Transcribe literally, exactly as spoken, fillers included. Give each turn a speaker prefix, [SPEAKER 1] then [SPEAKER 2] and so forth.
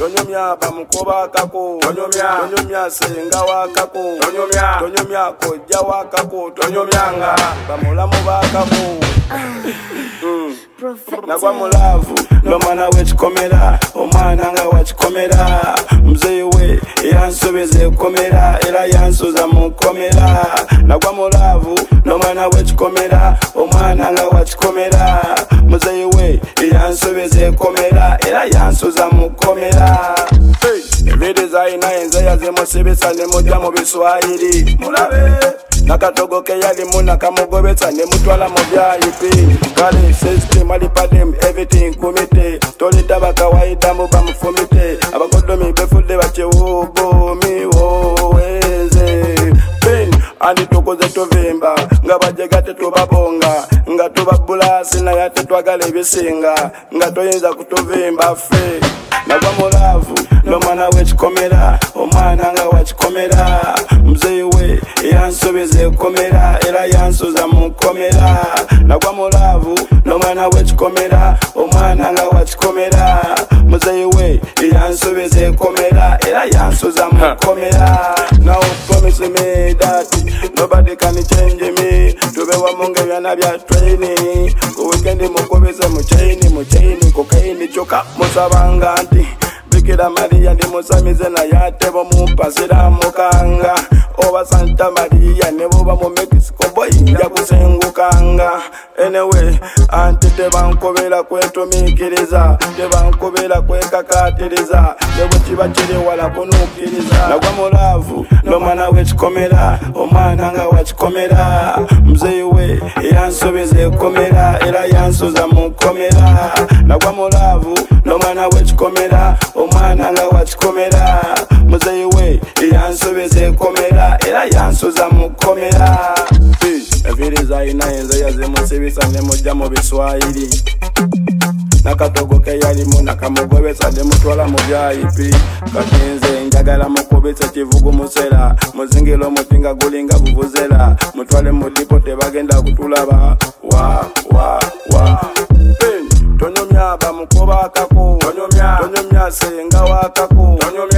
[SPEAKER 1] tonyumya bamukoba kako tonyumya tonyumya senga wakako tonyumya tonyumya kojja wakako tonyumyanga bamulamu bakako nagwa mulavu lomwana wekikomera omwana nga wakikomera muzeyi we yansobeza ekomera era yansoza mukomera nagwa mulavu lomwana wekikomera omwana nga wakikomera muzeyi we yansobeza ekomera era yansoza mukomera ebiri zayina enze yazimusibisa nemujja mu biswahiri mulabe nakatogo ke yalimu nakamugobetsa nemutwala mu byayipi kale system alipadem everything kumite tolita kawaida mu bamufumite abakodomi befudde bakyewugomi woweze pen andi tukoze tuvimba nga bajega tetubabonga nga tubabulasi naye tetwagala ebisinga nga toyinza kutuvimba ffe nagwa mulavu lomwana wekikomera omwana nga wakikomera muzeyi we yansobeza ekomera era yansoza mukomera nagwa mulavu lomwana wekikomera omwana nga wakikomera muzeyi we yansobeza ekomera era yansoza mukomera. Now promise me that nobody can change me tubewa munge byana bya training ku weekend mukobeze mu chain mu chain cocaine choka musabanga anti Bikira Maria ndi musamize na yatebo mupasira mukanga oba Santa Maria nebo ba mu Mexico boy ya kusengukanga anyway anti tebankobera kwetumikiriza tebankobera kwekakatiriza nebo kibakiri wala kunukiriza nagwa mulavu lomwana wekikomera omwana nga wakikomera muzeyi we yansobeza ekomera era yansoza mukomera nagwa mulavu lomwana wekikomera omwana nga wakikomera muzeyi we yansobeza ekomera era yansoza mukomera ebiri zayina enze yazimusibisa nemujja mu biswahiri nakatogo ke yalimu nakamugobetsa nemutwala mu byayipi katinze njagala mukubitsa kivugu musera muzingiro mutinga gulinga buvuzera mutwale mu dipo tebagenda kutulaba wa wa wa tonyumya bamukoba kako tonyumya tonyumya senga wakako tonyumya